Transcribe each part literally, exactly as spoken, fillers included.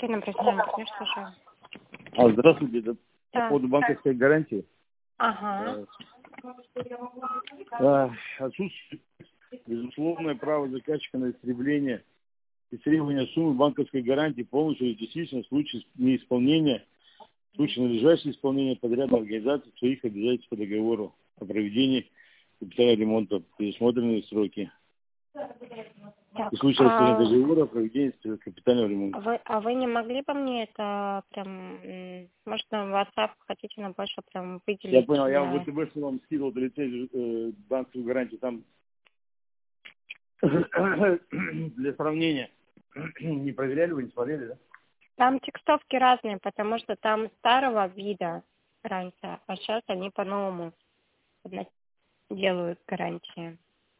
Ирина Брежнева, я слушаю. А, здравствуйте, это Да. по поводу банковской гарантии. Ага. А, Отсутствует безусловное право заказчика на истребление и требования суммы банковской гарантии полностью или частично в случае неисполнения, в случае надлежащего исполнения подрядной организации своих обязательств по договору о проведении капитального ремонта, предусмотренные сроки. Так, И в случае а, расторжения договора о проведении капитального ремонта. вы, а вы не могли бы мне это прям, м, может, на WhatsApp хотите нам больше прям выделить? Я понял, я на- в ВТБ вам скидывал лицензию э, банковскую гарантию, там для сравнения. Не проверяли вы, не смотрели, да? Там текстовки разные, потому что там старого вида раньше, а сейчас они по-новому одно- делают гарантии.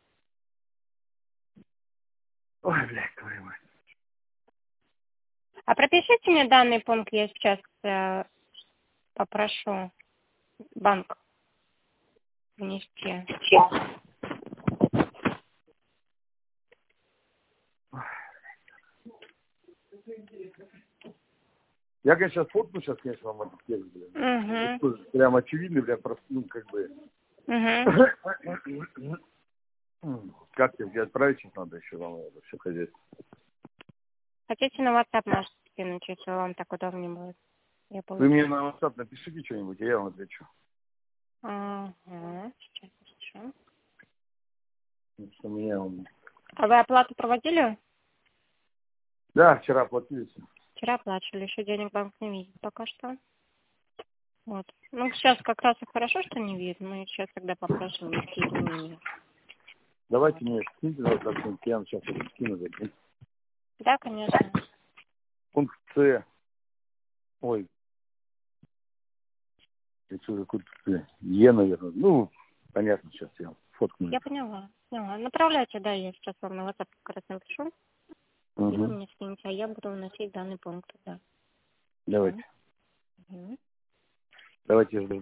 Ой, блядь, твою мать. А пропишите мне данный пункт, я сейчас э, попрошу банк внести. Я, конечно, сейчас фоткну, сейчас, конечно, вам этот текст, блин. Угу. Это прям очевидно, прям просто, ну, как бы. Угу. Как тебе отправить сейчас надо еще вам это все хозяйство? Хотите на WhatsApp можете скинуть, если вам так удобнее будет. Я Вы мне получу. на WhatsApp напишите что-нибудь, и я вам отвечу. Ага, сейчас напишу. Потому что у меня он... А вы оплату проводили? Да, вчера оплатили все. Вчера оплачивали, еще денег банк не видит пока что. Вот. Ну, сейчас как раз и хорошо, что не видит. Мы сейчас тогда попросим внести изменения. Давайте Вот. мне скиньте на WhatsApp, я вам сейчас это скину. закину. Да, конечно. Пункт С. Ой, это что за какой-то С? Е, наверное. Ну, понятно, сейчас я фоткну. Я поняла. поняла. Направляйте, да, я сейчас вам на WhatsApp как раз напишу. И вы Угу. мне скинете, а я буду вносить данный пункт, да. Давайте. Угу. Давайте я жду.